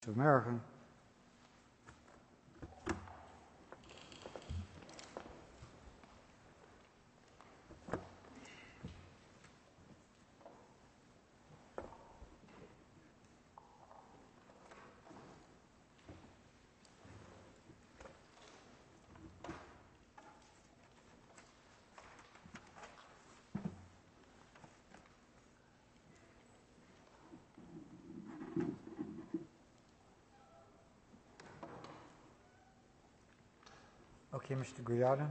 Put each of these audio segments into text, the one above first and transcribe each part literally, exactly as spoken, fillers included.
to America. Okay, Mister Guiada.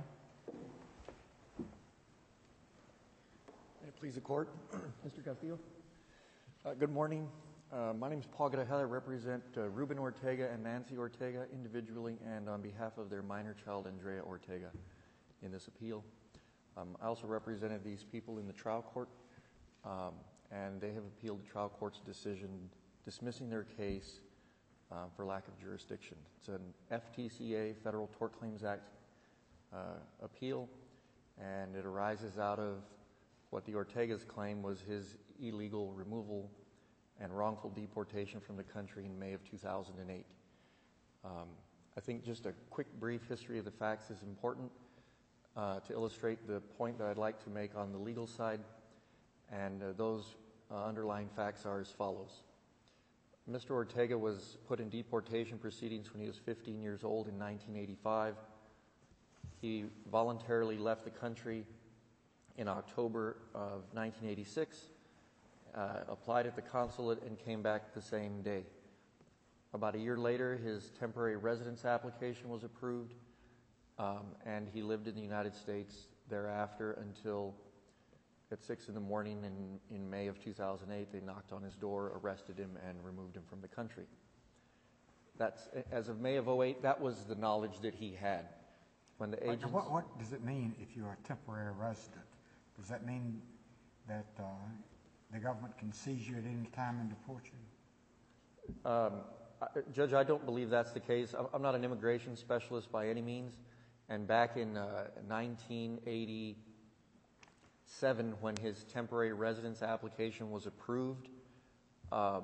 May it please the court, Mister Castillo. Uh, good morning. Uh, my name is Paul Grajeda. I represent uh, Ruben Ortega and Nancy Ortega individually and on behalf of their minor child, Andrea Ortega, in this appeal. Um, I also represented these people in the trial court, um, and they have appealed the trial court's decision dismissing their case uh, for lack of jurisdiction. It's an F T C A, Federal Tort Claims Act, uh, appeal, and it arises out of what the Ortegas claim was his illegal removal and wrongful deportation from the country in May of two thousand eight. Um, I think just a quick brief history of the facts is important uh, to illustrate the point that I'd like to make on the legal side, and uh, those uh, underlying facts are as follows. Mister Ortega was put in deportation proceedings when he was fifteen years old in nineteen eighty-five. He voluntarily left the country in October of nineteen eighty-six, uh, applied at the consulate, and came back the same day. About a year later, his temporary residence application was approved, um, and he lived in the United States thereafter until at six in the morning in, in May of two thousand eight, they knocked on his door, arrested him, and removed him from the country. That's, as of May of oh eight, that was the knowledge that he had. When the agents... What, what does it mean if you're a temporary resident? Does that mean that uh, the government can seize you at any time and deport you? Um, I, Judge, I don't believe that's the case. I'm, I'm not an immigration specialist by any means. And back in uh, nineteen eighty-seven, when his temporary residence application was approved, um,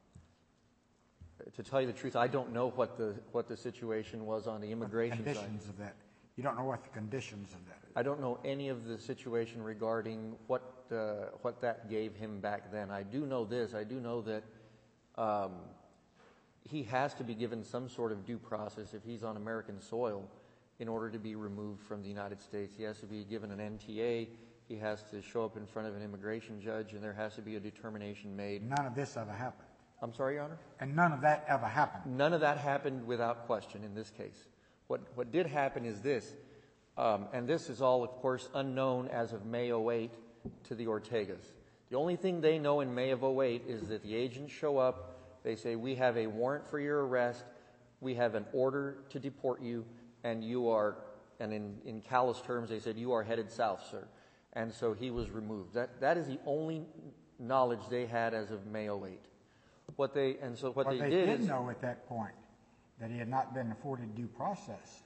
to tell you the truth, I don't know what the what the situation was on the immigration the side. Conditions of that. You don't know what the conditions of that is. I don't know any of the situation regarding what uh, what that gave him back then. I do know this. I do know that um, he has to be given some sort of due process if he's on American soil in order to be removed from the United States. He has to be given an N T A. He has to show up in front of an immigration judge, and there has to be a determination made. None of this ever happened. I'm sorry, Your Honor? And none of that ever happened. None of that happened without question in this case. What, what did happen is this, um, and this is all, of course, unknown as of May oh eight to the Ortegas. The only thing they know in May of oh eight is that the agents show up, they say, we have a warrant for your arrest, we have an order to deport you, and you are, and in, in callous terms, they said, you are headed south, sir. And so he was removed. That, that is the only knowledge they had as of May oh eight. What they, and so what But they, they did, did is, know at that point that he had not been afforded due process.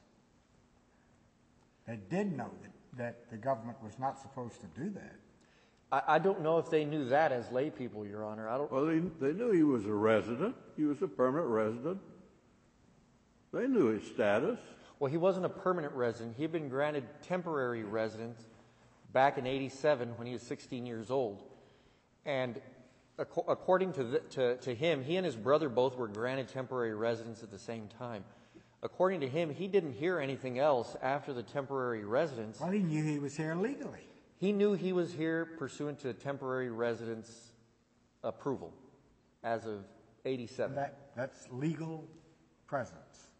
They did know that, that the government was not supposed to do that. I, I don't know if they knew that as lay people, Your Honor. I don't. Well, they, they knew he was a resident. He was a permanent resident. They knew his status. Well, he wasn't a permanent resident. He had been granted temporary residence back in eighty-seven when he was sixteen years old. And ac- according to, the, to, to him, he and his brother both were granted temporary residence at the same time. According to him, he didn't hear anything else after the temporary residence. Well, he knew he was here legally. He knew he was here pursuant to temporary residence approval as of eighty-seven. That, that's legal presence.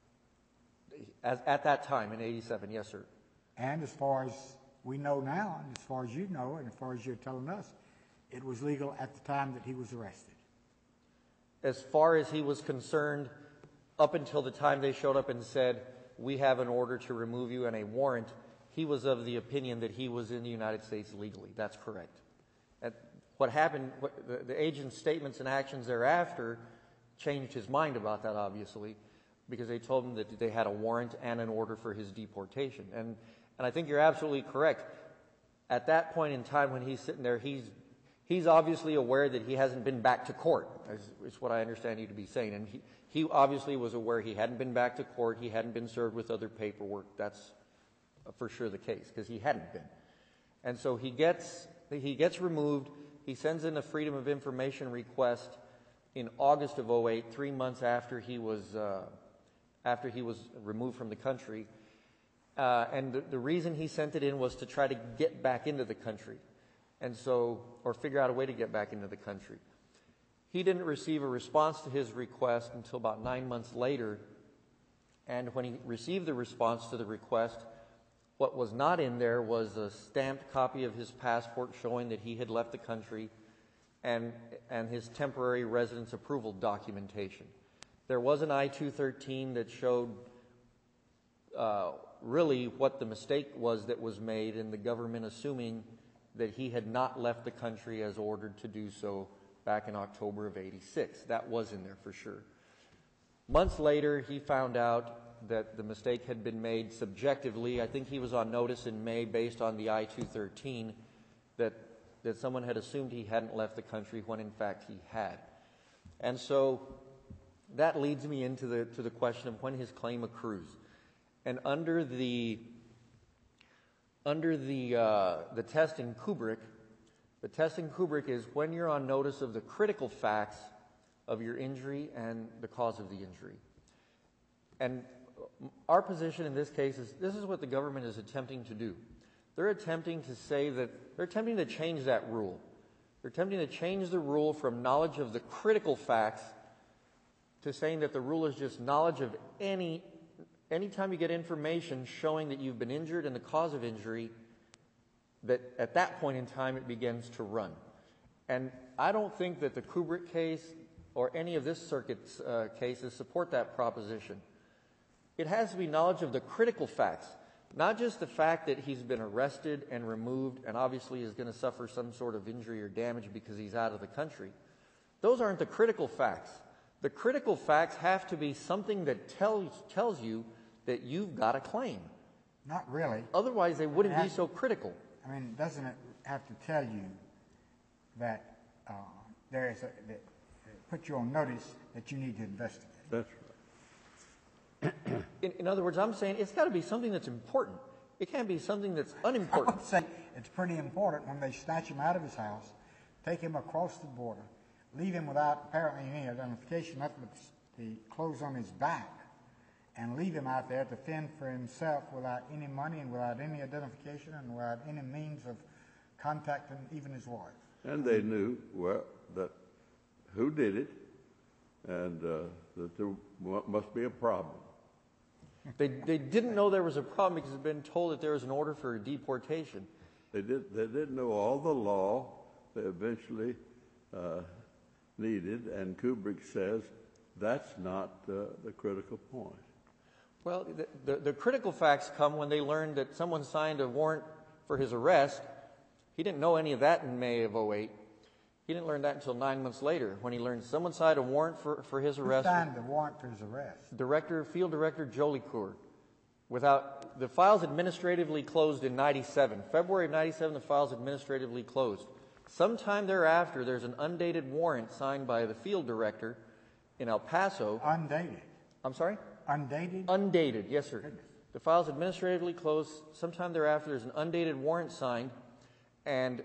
As, at that time in eighty-seven, yes, sir. And as far as we know now, and as far as you know, and as far as you're telling us, it was legal at the time that he was arrested. As far as he was concerned, up until the time they showed up and said, we have an order to remove you and a warrant, he was of the opinion that he was in the United States legally. That's correct. At what happened, what, the, the agent's statements and actions thereafter changed his mind about that, obviously, because they told him that they had a warrant and an order for his deportation. And and I think you're absolutely correct. At that point in time when he's sitting there, he's He's obviously aware that he hasn't been back to court, is, is what I understand you to be saying. And he, he obviously was aware he hadn't been back to court, he hadn't been served with other paperwork. That's for sure the case, because he hadn't been. And so he gets, he gets removed. He sends in a Freedom of Information request in August of oh eight, three months after he was, uh, after he was removed from the country. Uh, and the, the reason he sent it in was to try to get back into the country. And so, or figure out a way to get back into the country. He didn't receive a response to his request until about nine months later. And when he received the response to the request, what was not in there was a stamped copy of his passport showing that he had left the country and, and his temporary residence approval documentation. There was an I two thirteen that showed uh, really what the mistake was that was made in the government assuming that he had not left the country as ordered to do so back in October of eighty-six. That was in there for sure. Months later, he found out that the mistake had been made subjectively. I think he was on notice in May based on the I two thirteen that, that someone had assumed he hadn't left the country when in fact he had. And so that leads me into the, to the question of when his claim accrues. And under the Under the, uh, the test in Kubrick, the test in Kubrick is when you're on notice of the critical facts of your injury and the cause of the injury. And our position in this case is this is what the government is attempting to do. They're attempting to say that, they're attempting to change that rule. They're attempting to change the rule from knowledge of the critical facts to saying that the rule is just knowledge of any Anytime you get information showing that you've been injured and the cause of injury, that at that point in time it begins to run. And I don't think that the Kubrick case or any of this circuit's uh, cases support that proposition. It has to be knowledge of the critical facts, not just the fact that he's been arrested and removed and obviously is going to suffer some sort of injury or damage because he's out of the country. Those aren't the critical facts. The critical facts have to be something that tells, tells you that you've got a claim. Not really. Otherwise, they wouldn't It be has- so critical. I mean, doesn't it have to tell you that uh, there is a, that that put you on notice that you need to investigate? That's right. In, in other words, I'm saying it's got to be something that's important. It can't be something that's I unimportant. would say it's pretty important when they snatch him out of his house, take him across the border, leave him without apparently any identification, nothing but the clothes on his back, and leave him out there to fend for himself without any money and without any identification and without any means of contacting even his wife. And they knew, well, that who did it, and uh, that there mu- must be a problem. They, they didn't know there was a problem because they'd been told that there was an order for deportation. They did. They didn't know all the law they eventually uh, needed, and Kubrick says that's not uh, the critical point. Well, the, the, the critical facts come when they learned that someone signed a warrant for his arrest. He didn't know any of that in May of oh eight. He didn't learn that until nine months later when he learned someone signed a warrant for, for his Who arrest. signed the warrant for his arrest? Director, Field Director Jolicoeur. Without, the files administratively closed in ninety-seven. February of ninety-seven, the files administratively closed. Sometime thereafter, there's an undated warrant signed by the Field Director in El Paso. Undated. I'm sorry? Undated? Undated, yes, sir. The file's administratively closed. Sometime thereafter, there's an undated warrant signed, and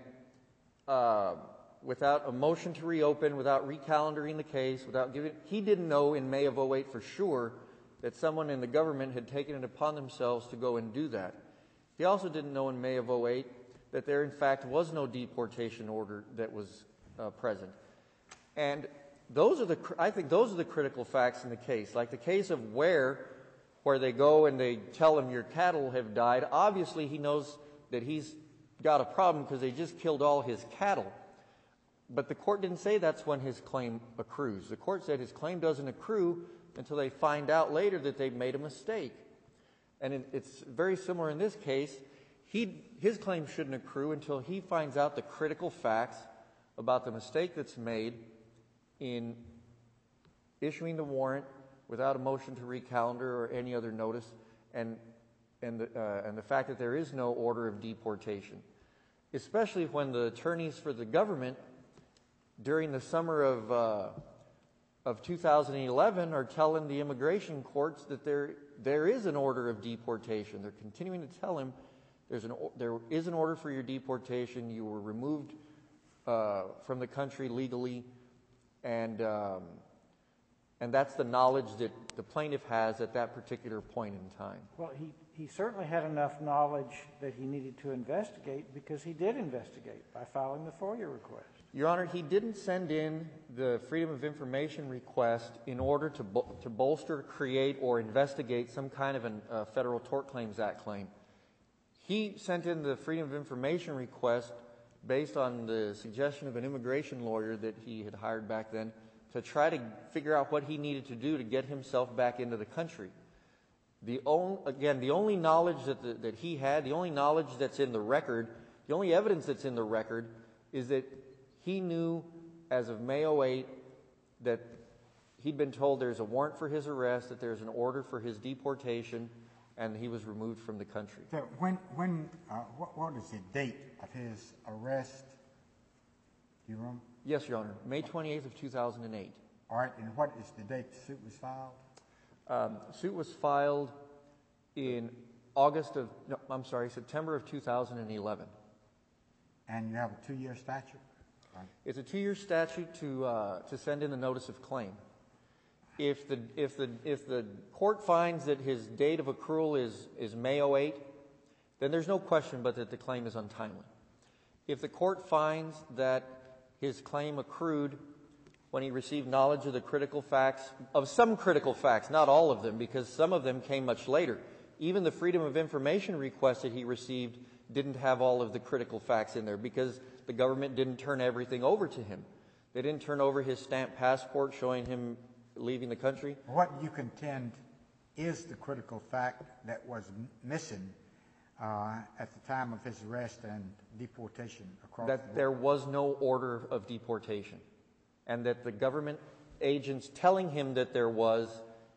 uh, without a motion to reopen, without recalendering the case, without giving, he didn't know in May of oh eight for sure that someone in the government had taken it upon themselves to go and do that. He also didn't know in May of oh eight that there, in fact, was no deportation order that was uh, present. And those are the, I think those are the critical facts in the case. Like the case of Ware, where they go and they tell him your cattle have died. Obviously, he knows that he's got a problem because they just killed all his cattle. But the court didn't say that's when his claim accrues. The court said his claim doesn't accrue until they find out later that they've made a mistake. And it, it's very similar in this case. He, his claim shouldn't accrue until he finds out the critical facts about the mistake that's made in issuing the warrant without a motion to recalendar or any other notice, and, and, the, uh, and the fact that there is no order of deportation. Especially when the attorneys for the government during the summer of uh, of two thousand eleven are telling the immigration courts that there there is an order of deportation. They're continuing to tell him there's an there is an order for your deportation. You were removed uh, from the country legally, and um, and that's the knowledge that the plaintiff has at that particular point in time. Well, he, he certainly had enough knowledge that he needed to investigate, because he did investigate by filing the FOIA request. Your Honor, he didn't send in the Freedom of Information request in order to bo- to bolster, create, or investigate some kind of a uh, Federal Tort Claims Act claim. He sent in the Freedom of Information request based on the suggestion of an immigration lawyer that he had hired back then to try to figure out what he needed to do to get himself back into the country. The only, again, the only knowledge that, the, that he had, the only knowledge that's in the record, the only evidence that's in the record is that he knew as of May oh eight that he'd been told there's a warrant for his arrest, that there's an order for his deportation, and he was removed from the country. So when, when, uh, what, what is the date of his arrest? Do you remember? Yes, Your Honor. May twenty-eighth of two thousand eight. All right, and what is the date the suit was filed? Um, suit was filed in August of, no, I'm sorry, September of two thousand eleven. And you have a two-year statute? Right. It's a two-year statute to uh, to send in the notice of claim. If the if the if the court finds that his date of accrual is is May oh eight, then there's no question but that the claim is untimely. If the court finds that his claim accrued when he received knowledge of the critical facts, of some critical facts, not all of them, because some of them came much later. Even the Freedom of Information request that he received didn't have all of the critical facts in there because the government didn't turn everything over to him. They didn't turn over his stamped passport showing him leaving the country. What you contend is the critical fact that was m- missing uh, at the time of his arrest and deportation across the That border? there was no order of deportation, and that the government agents telling him that there was,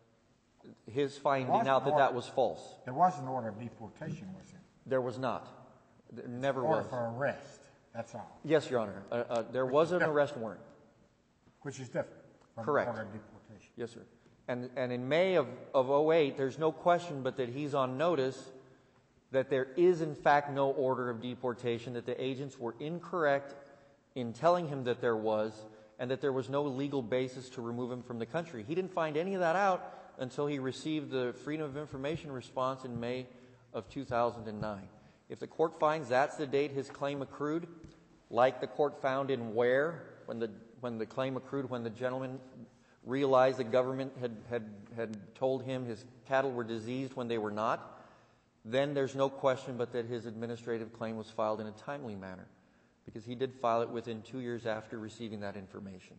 his finding Was out that or- that was false. There was an order of deportation, was there? There was not. There never Order was. for arrest, that's all, Yes, Your Honor. Uh, uh, there was an arrest warrant. which is different from Correct. the order of deportation. Yes, sir. And and in May of, of oh eight, there's no question but that he's on notice that there is in fact no order of deportation, that the agents were incorrect in telling him that there was, and that there was no legal basis to remove him from the country. He didn't find any of that out until he received the Freedom of Information response in May of two thousand nine. If the court finds that's the date his claim accrued, like the court found in Ware, when the when the claim accrued, when the gentleman realized the government had, had, had told him his cattle were diseased when they were not, then there's no question but that his administrative claim was filed in a timely manner, because he did file it within two years after receiving that information.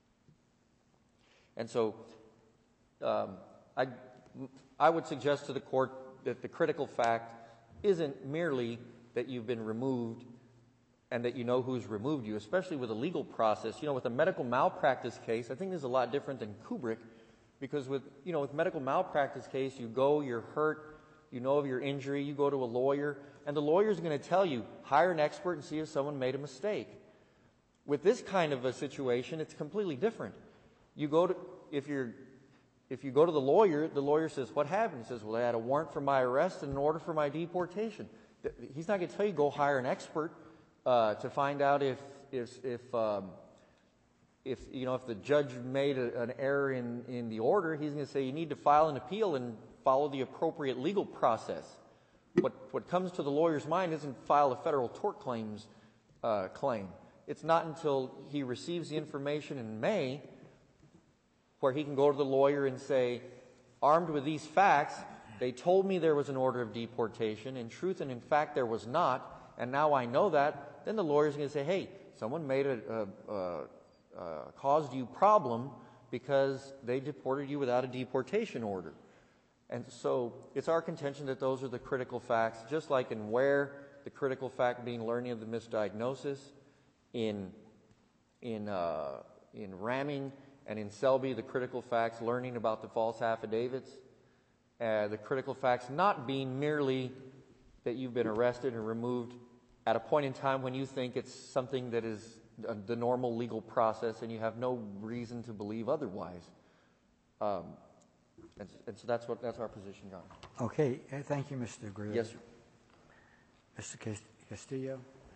And so um, I, I would suggest to the court that the critical fact isn't merely that you've been removed and that you know who's removed you, especially with a legal process. You know, with a medical malpractice case, I think this is a lot different than Kubrick, because with, you know, with medical malpractice case, you go, you're hurt, you know of your injury, you go to a lawyer, and the lawyer's going to tell you, hire an expert and see if someone made a mistake. With this kind of a situation, it's completely different. You go to, if you're, if you go to the lawyer, the lawyer says, what happened? He says, well, I had a warrant for my arrest and an order for my deportation. He's not going to tell you, go hire an expert uh, to find out if, if, if, um, if, you know, if the judge made a, an error in, in the order. He's going to say, you need to file an appeal and follow the appropriate legal process. What, what comes to the lawyer's mind isn't file a federal tort claims uh, claim. It's not until he receives the information in May where he can go to the lawyer and say, armed with these facts, they told me there was an order of deportation. In truth and in fact, there was not, and now I know that. Then the lawyer's going to say, hey, someone made a, a, a, a caused you problem because they deported you without a deportation order. And so it's our contention that those are the critical facts, just like in Ware, the critical fact being learning of the misdiagnosis, in in uh, in Ramming and in Selby, the critical facts learning about the false affidavits, uh, the critical facts not being merely that you've been arrested and removed at a point in time when you think it's something that is uh, the normal legal process, and you have no reason to believe otherwise. Um, and, and so that's what that's our position, Your Honor. Okay, uh, thank you, Mister Greer. Yes, sir. Mister Cas- Castillo?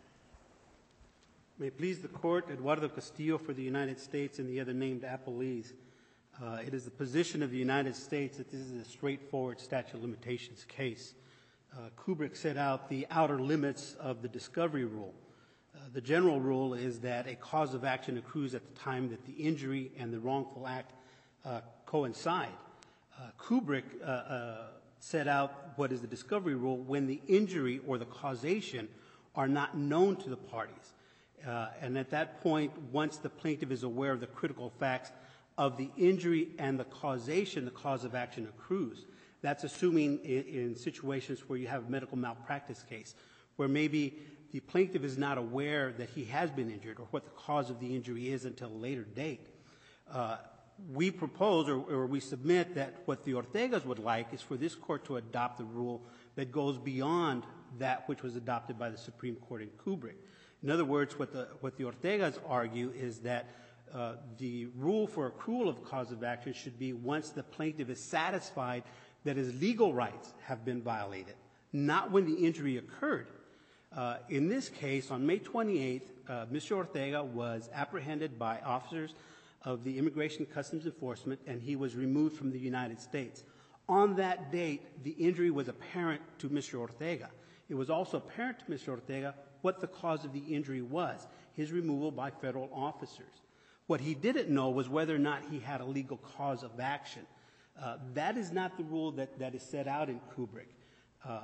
May it please the Court, Eduardo Castillo for the United States and the other named appellees. Uh, it is the position of the United States that this is a straightforward statute of limitations case. Uh, Kubrick set out the outer limits of the discovery rule. Uh, the general rule is that a cause of action accrues at the time that the injury and the wrongful act uh, coincide. Uh, Kubrick uh, uh, set out what is the discovery rule when the injury or the causation are not known to the parties. Uh, and at that point, once the plaintiff is aware of the critical facts of the injury and the causation, the cause of action accrues. That's assuming in, in situations where you have a medical malpractice case, where maybe the plaintiff is not aware that he has been injured or what the cause of the injury is until a later date. Uh, we propose or, or we submit that what the Ortegas would like is for this court to adopt a rule that goes beyond that which was adopted by the Supreme Court in Kubrick. In other words, what the, what the Ortegas argue is that uh, the rule for accrual of cause of action should be once the plaintiff is satisfied that his legal rights have been violated, not when the injury occurred. Uh, in this case, on May twenty-eighth, uh, Mister Ortega was apprehended by officers of the Immigration and Customs Enforcement, and he was removed from the United States. On that date, the injury was apparent to Mister Ortega. It was also apparent to Mister Ortega what the cause of the injury was, his removal by federal officers. What he didn't know was whether or not he had a legal cause of action. Uh, that is not the rule that, that is set out in Kubrick. Uh,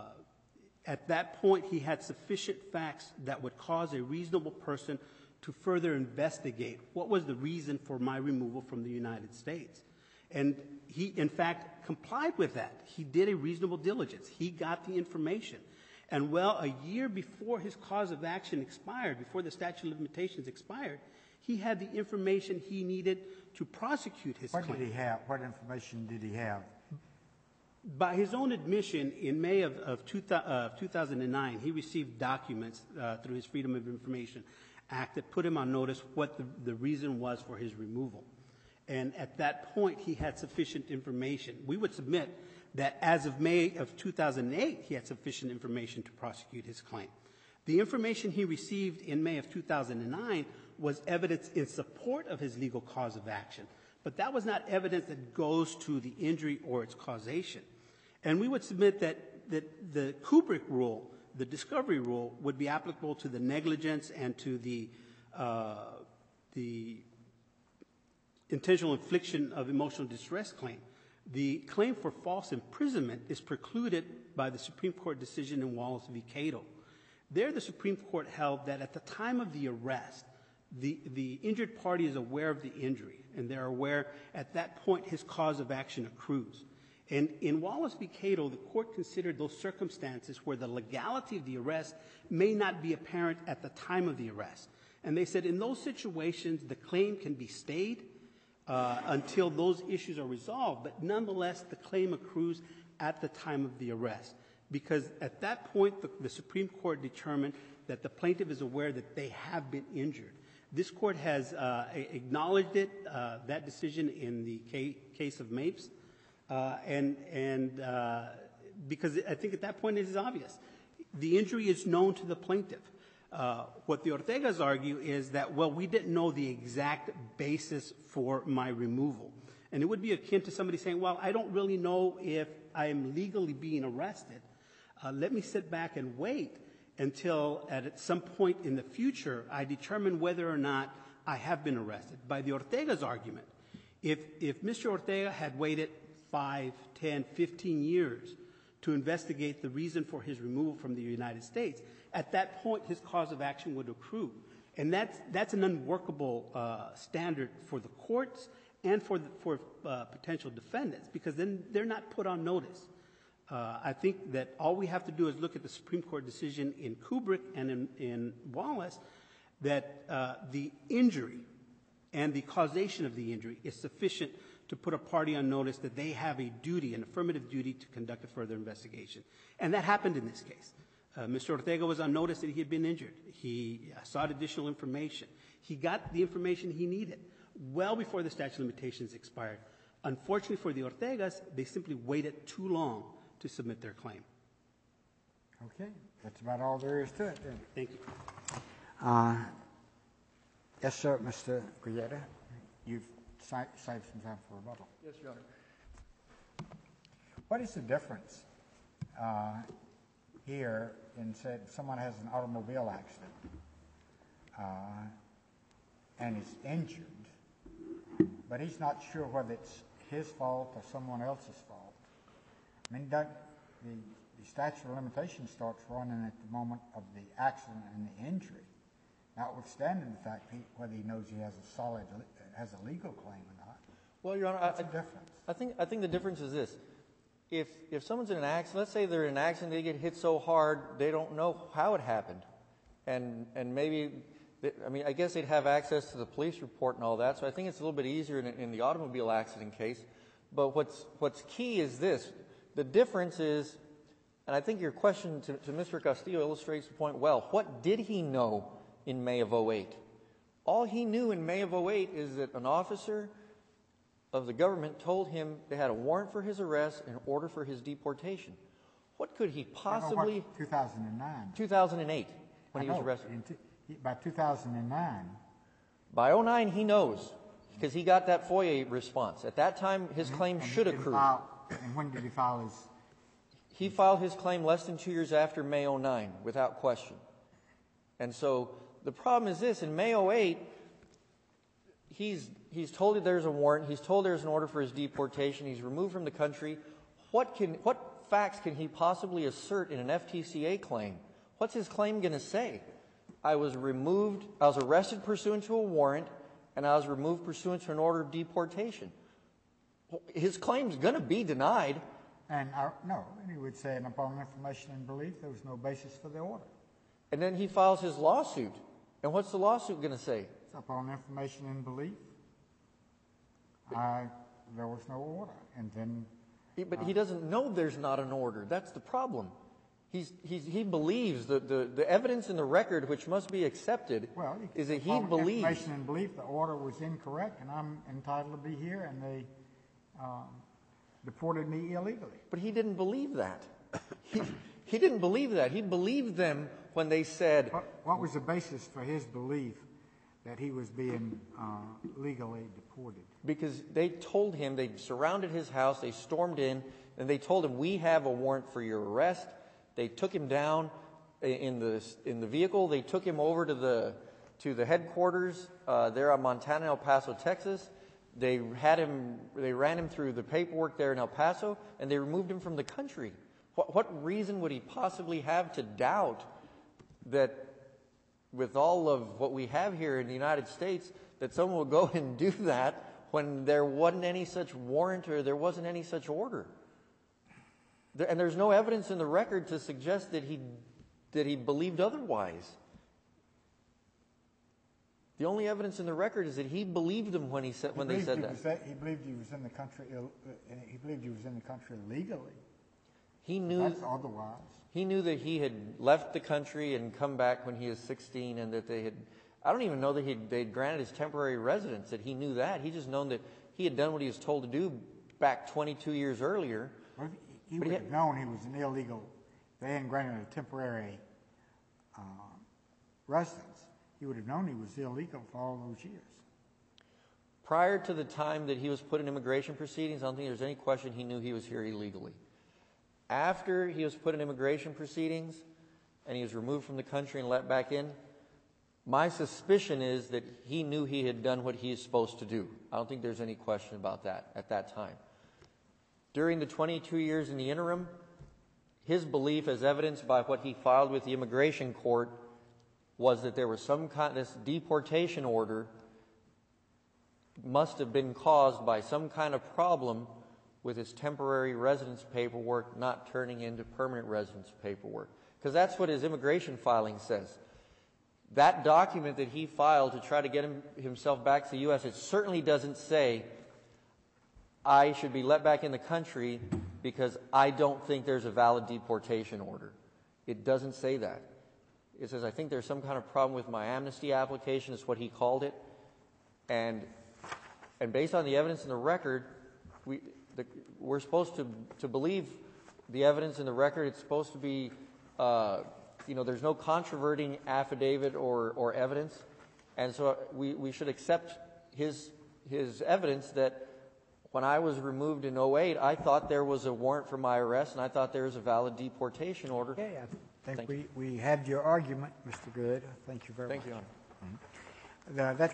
at that point, he had sufficient facts that would cause a reasonable person to further investigate what was the reason for my removal from the United States. And he, in fact, complied with that. He did a reasonable diligence. He got the information. And well, a year before his cause of action expired, before the statute of limitations expired, he had the information he needed to prosecute his What claim. did he have? What information did he have? By his own admission, in May of, of two, uh, two thousand nine, he received documents uh, through his Freedom of Information Act that put him on notice what the, the reason was for his removal. And at that point, he had sufficient information. We would submit that as of May of two thousand eight, he had sufficient information to prosecute his claim. The information he received in May of two thousand nine was evidence in support of his legal cause of action, but that was not evidence that goes to the injury or its causation. And we would submit that, that the Kubrick rule, the discovery rule, would be applicable to the negligence and to the, uh, the intentional infliction of emotional distress claim. The claim for false imprisonment is precluded by the Supreme Court decision in Wallace v. Cato. There, the Supreme Court held that at the time of the arrest, the, the injured party is aware of the injury, and they're aware at that point his cause of action accrues. And in Wallace v. Cato, the court considered those circumstances where the legality of the arrest may not be apparent at the time of the arrest. And they said in those situations, the claim can be stayed uh, until those issues are resolved, but nonetheless, the claim accrues at the time of the arrest. Because at that point, the, the Supreme Court determined that the plaintiff is aware that they have been injured. This court has uh, acknowledged it, uh, that decision in the ca- case of Mapes, uh, and, and uh, because I think at that point it is obvious. The injury is known to the plaintiff. Uh, what the Ortegas argue is that, well, we didn't know the exact basis for my removal. And it would be akin to somebody saying, well, I don't really know if I am legally being arrested. Uh, let me sit back and wait until at some point in the future I determine whether or not I have been arrested. By the Ortega's argument, if, if Mister Ortega had waited five, ten, fifteen years to investigate the reason for his removal from the United States, at that point his cause of action would accrue. And that's, that's an unworkable uh, standard for the courts and for, the, for uh, potential defendants, because then they're not put on notice. Uh, I think that all we have to do is look at the Supreme Court decision in Kubrick and in, in Wallace that uh, the injury and the causation of the injury is sufficient to put a party on notice that they have a duty, an affirmative duty, to conduct a further investigation. And that happened in this case. Uh, Mister Ortega was on notice that he had been injured. He uh, sought additional information. He got the information he needed well before the statute of limitations expired. Unfortunately for the Ortegas, they simply waited too long to submit their claim. Okay, that's about all there is to it then. Thank you. Uh, yes, sir, Mister Guerrero, you've si- saved some time for rebuttal. Yes, Your Honor. What is the difference uh, here in said someone has an automobile accident uh, and is injured, but he's not sure whether it's his fault or someone else's fault? I mean, don't, the, the statute of limitations starts running at the moment of the accident and the injury, notwithstanding the fact he, whether he knows he has a solid, has a legal claim or not. Well, Your Honor, What's I, the difference? I think I think the difference is this: if if someone's in an accident, let's say they're in an accident, they get hit so hard they don't know how it happened, and and maybe, they, I mean, I guess they'd have access to the police report and all that. So I think it's a little bit easier in, in the automobile accident case. But what's what's key is this: the difference is, and I think your question to, to Mister Castillo illustrates the point well. What did he know in May of oh eight? All he knew in May of oh eight is that an officer of the government told him they had a warrant for his arrest and order for his deportation. What could he possibly... two thousand nine. two thousand eight, when I he was know. arrested. In t- he- by two thousand nine, By oh nine, he knows, because he got that FOIA response. At that time, his claim and he should didn't accrue. file- and when did he file his? He filed his claim less than two years after May oh nine, without question. And so the problem is this: in May oh eight, he's he's told that there's a warrant. He's told there's an order for his deportation. He's removed from the country. What can what facts can he possibly assert in an F T C A claim? What's his claim going to say? I was removed. I was arrested pursuant to a warrant, and I was removed pursuant to an order of deportation. His claim's going to be denied. And uh, no, and he would say, and upon information and belief, there was no basis for the order. And then he files his lawsuit. And what's the lawsuit going to say? It's upon information and belief, I, there was no order. And then, He- But he doesn't know there's not an order. That's the problem. He's, he's, he believes that the, the evidence in the record, which must be accepted, well, you is that he upon believes. information and belief, the order was incorrect, and I'm entitled to be here, and they um, deported me illegally. But he didn't believe that. He, he didn't believe that. He believed them when they said, What, what was the basis for his belief that he was being uh, legally deported? because they told him, they surrounded his house, they stormed in, and they told him, we have a warrant for your arrest. They took him down in the in the vehicle. They took him over to the to the headquarters uh, there on Montana, El Paso, Texas. They had him. They ran him through the paperwork there in El Paso, and they removed him from the country. What, what reason would he possibly have to doubt that, with all of what we have here in the United States, that someone will go and do that when there wasn't any such warrant or there wasn't any such order? There, and there's no evidence in the record to suggest that he that he believed otherwise. The only evidence in the record is that he believed them when he said when He they believed said he that. was He believed he was in the country. Ill, uh, he believed he was in the country legally. He knew That's otherwise. he knew that he had left the country and come back when he was sixteen, and that they had. I don't even know that he'd, they'd granted his temporary residence. That he knew that. He just known that he had done what he was told to do back twenty-two years earlier. Well, he But would he have known he was an illegal. They hadn't granted a temporary uh, residence. He would have known he was illegal for all those years. Prior to the time that he was put in immigration proceedings, I don't think there's any question he knew he was here illegally. After he was put in immigration proceedings and he was removed from the country and let back in, my suspicion is that he knew he had done what he is supposed to do. I don't think there's any question about that at that time. During the twenty-two years in the interim, his belief, as evidenced by what he filed with the immigration court, was that there was some kind, this deportation order must have been caused by some kind of problem with his temporary residence paperwork not turning into permanent residence paperwork. Because that's what his immigration filing says. That document that he filed to try to get him, himself back to the U S, it certainly doesn't say, I should be let back in the country because I don't think there's a valid deportation order. It doesn't say that. It says, I think there's some kind of problem with my amnesty application, is what he called it. And and based on the evidence in the record, we, the, we're supposed to, to believe the evidence in the record. It's supposed to be, uh, you know, there's no controverting affidavit or, or evidence. And so we, we should accept his, his evidence that when I was removed in oh eight, I thought there was a warrant for my arrest, and I thought there was a valid deportation order. Okay, I think Thank we, we had your argument, Mister Good. Thank you very Thank much. you, Your Honor. The- That